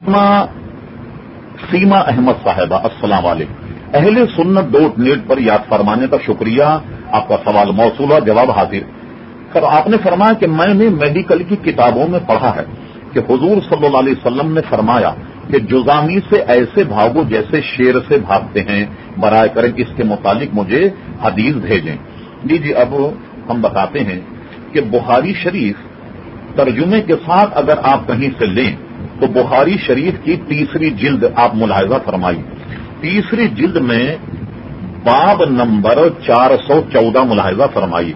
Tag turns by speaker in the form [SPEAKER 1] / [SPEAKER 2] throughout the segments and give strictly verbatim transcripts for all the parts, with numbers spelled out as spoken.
[SPEAKER 1] سیما احمد صاحبہ السلام علیکم. اہل سنت ڈاٹ نیٹ پر یاد فرمانے کا شکریہ. آپ کا سوال موصول، جواب حاضر. سر آپ نے فرمایا کہ میں نے میڈیکل کی کتابوں میں پڑھا ہے کہ حضور صلی اللہ علیہ وسلم نے فرمایا کہ جزامی سے ایسے بھاگو جیسے شیر سے بھاگتے ہیں، برائے کرم اس کے متعلق مجھے حدیث بھیجیں. جی جی اب ہم بتاتے ہیں کہ بخاری شریف ترجمے کے ساتھ اگر آپ کہیں سے لیں تو بخاری شریف کی تیسری جلد آپ ملاحظہ فرمائیے. تیسری جلد میں باب نمبر چار سو چودہ ملاحظہ فرمائیے.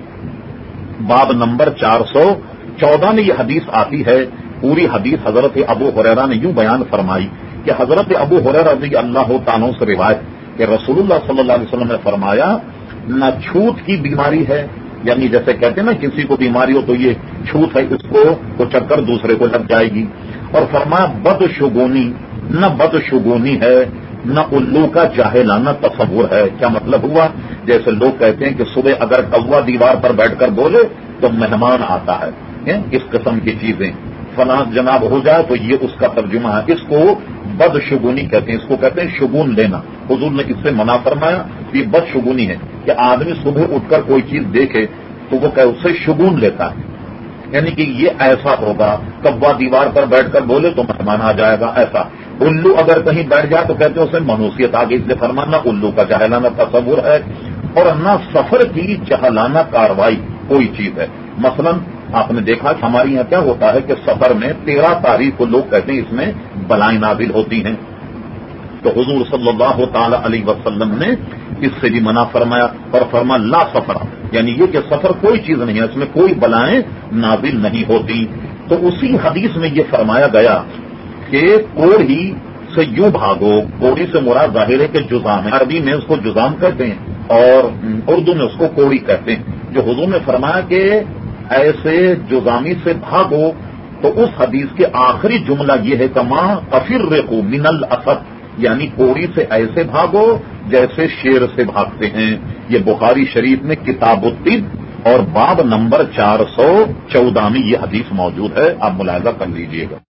[SPEAKER 1] باب نمبر چار سو چودہ میں یہ حدیث آتی ہے. پوری حدیث حضرت ابو ہریرہ نے یوں بیان فرمائی کہ حضرت ابو ہریرہ رضی اللہ تعالیٰ سے روایت کہ رسول اللہ صلی اللہ علیہ وسلم نے فرمایا نہ چھوت کی بیماری ہے، یعنی جیسے کہتے ہیں نا کسی کو بیماری ہو تو یہ چھوت ہے، اس کو تو چکر دوسرے کو لگ جائے گی. اور فرمایا بد شگونی، نہ بد شگونی ہے نہ الو کا جاہلانہ تصور ہے. کیا مطلب ہوا؟ جیسے لوگ کہتے ہیں کہ صبح اگر کوا دیوار پر بیٹھ کر بولے تو مہمان آتا ہے، اس قسم کی چیزیں فلاں جناب ہو جائے تو یہ اس کا ترجمہ ہے. اس کو بد شگونی کہتے ہیں، اس کو کہتے ہیں شگون لینا. حضور نے اس سے منع فرمایا. یہ بد شگونی ہے کہ آدمی صبح اٹھ کر کوئی چیز دیکھے تو وہ کہ اس سے شگون لیتا ہے، یعنی کہ یہ ایسا ہوگا. کوا دیوار پر بیٹھ کر بولے تو مہمان آ جائے گا ایسا. الو اگر کہیں بیٹھ جائے تو کہتے ہیں اسے منوسیت آگے، اس لیے فرمانا الو کا جہلانہ تصور ہے اور نہ سفر کی جہلانہ کاروائی کوئی چیز ہے. مثلا آپ نے دیکھا کہ ہمارے یہاں کیا ہوتا ہے کہ سفر میں تیرہ تاریخ کو لوگ کہتے ہیں اس میں بلائیں نازل ہوتی ہیں، تو حضور صلی اللہ تعالی علیہ وسلم نے اس سے بھی منع فرمایا اور فرما لا سفر، یعنی یہ کہ سفر کوئی چیز نہیں ہے، اس میں کوئی بلائیں نازل نہیں ہوتی. تو اسی حدیث میں یہ فرمایا گیا کہ کوڑی سے یوں بھاگو. کوڑی سے مراد ظاہر ہے کہ جزام ہے، عربی میں اس کو جزام کہتے ہیں اور اردو میں اس کو کوڑی کہتے ہیں. جو حضور نے فرمایا کہ ایسے جزامی سے بھاگو، تو اس حدیث کے آخری جملہ یہ ہے کما افرقوا من الاسد، یعنی کوڑی سے ایسے بھاگو جیسے شیر سے بھاگتے ہیں. یہ بخاری شریف میں کتاب الطب اور باب نمبر چار سو چودہ میں یہ حدیث موجود ہے. آپ ملاحظہ کر لیجئے گا.